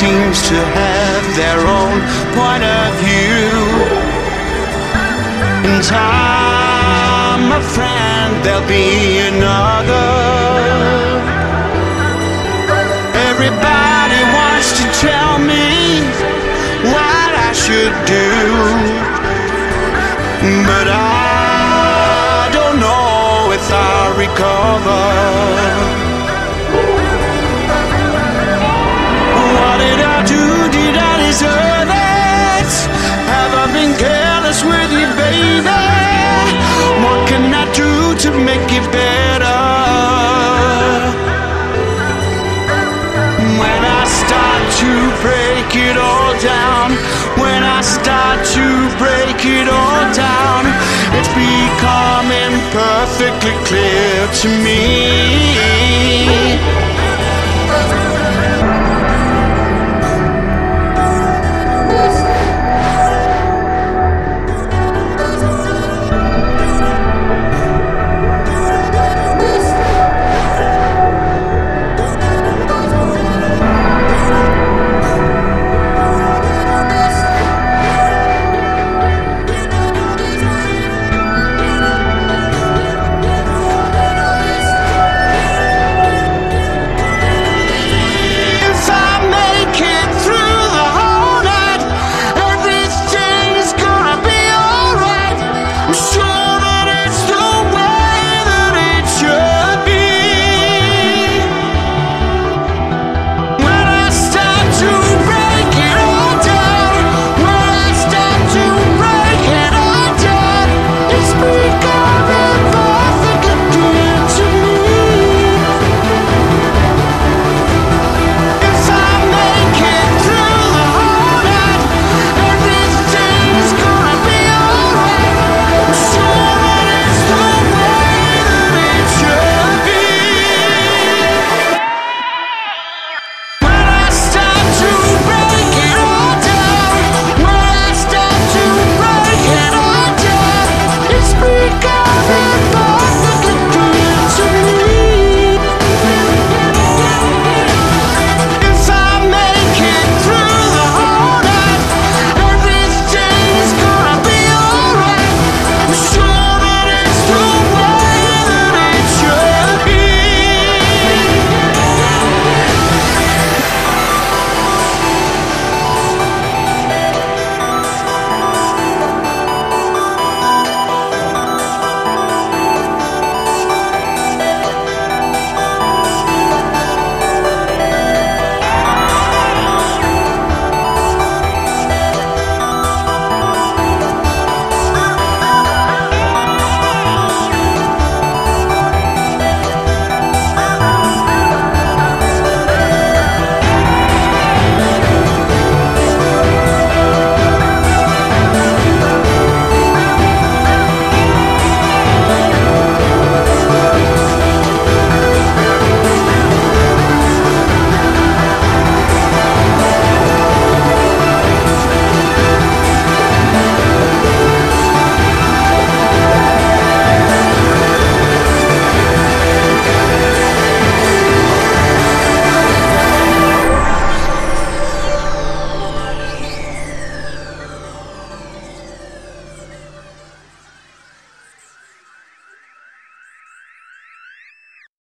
seems to have their own point of view. In time, my friend, there'll be another. Everybody wants to tell me what I should do, but I don't know if I'll recover. What did I do? Did I deserve it? Have I been careless with you, baby? What can I do to make it better? When I start to break it all down, when I start to break it all down, it's becoming perfectly clear to me